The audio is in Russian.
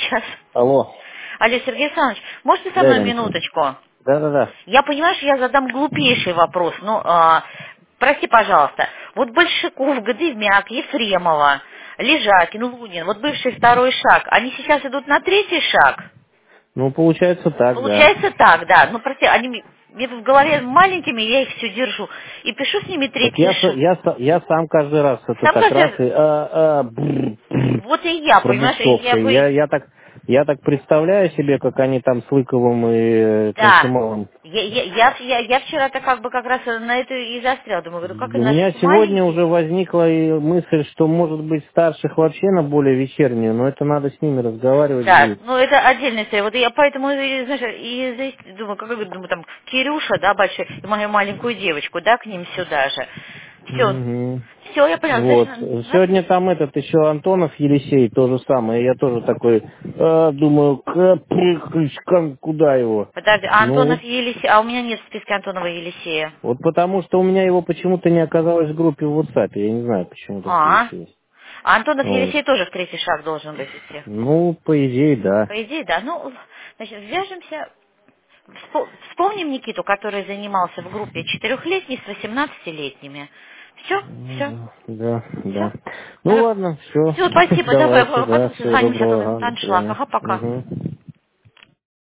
сейчас. Алло. Алло, Сергей Александрович, можете со Да, мной Леночка. минуточку? Да. Я понимаю, что я задам глупейший вопрос, но, прости, пожалуйста, вот Большаков, Гадымяк, Ефремова, Лежакин, Лунин, вот бывший второй шаг, они сейчас идут на третий шаг? Ну, получается так, да. Получается так, да. Ну, прости, они мне в голове маленькими, я их все держу. И пишу с ними Так третий шаг. я сам каждый раз это Сам так раз кажется, и вот и я, понимаешь, я пробуксовкой. бы... Я так представляю себе, как они там с Лыковым и Да. Консумовым. Я вчера-то как бы как раз на это и застрял. Думаю, говорю, как У иначе меня такие сегодня маленькие? уже возникла и мысль, что может быть старших вообще на более вечернюю, но это надо с ними разговаривать Да, будет. ну это отдельная история. Вот я поэтому, знаешь, и здесь думаю, как я думаю, там, Кирюша, да, большой, и мою маленькую девочку, да, к ним сюда же. Мгм. Все, я поняла. Вот. Значит, Сегодня там этот еще Антонов Елисей, то же самое. Я тоже такой, думаю, куда его? подожди, а Ну, Антонов Елисей, а у меня нет в списке Антонова Елисея. вот потому что у меня его почему-то не оказалось в группе в WhatsApp. Я не знаю, почему так А получилось. Антонов Вот. Елисей тоже в третий шаг должен быть идти. Ну, по идее, да. По идее, да. Ну, значит, свяжемся. Вспомним Никиту, который занимался в группе четырехлетней с 18-летними. Все, все, Да. все. Ну ладно, все. Все, спасибо, давай, Давайте, да, потом всего созвонимся, доброго, ага, до аншлаг, свидания. ага, пока. Мгм.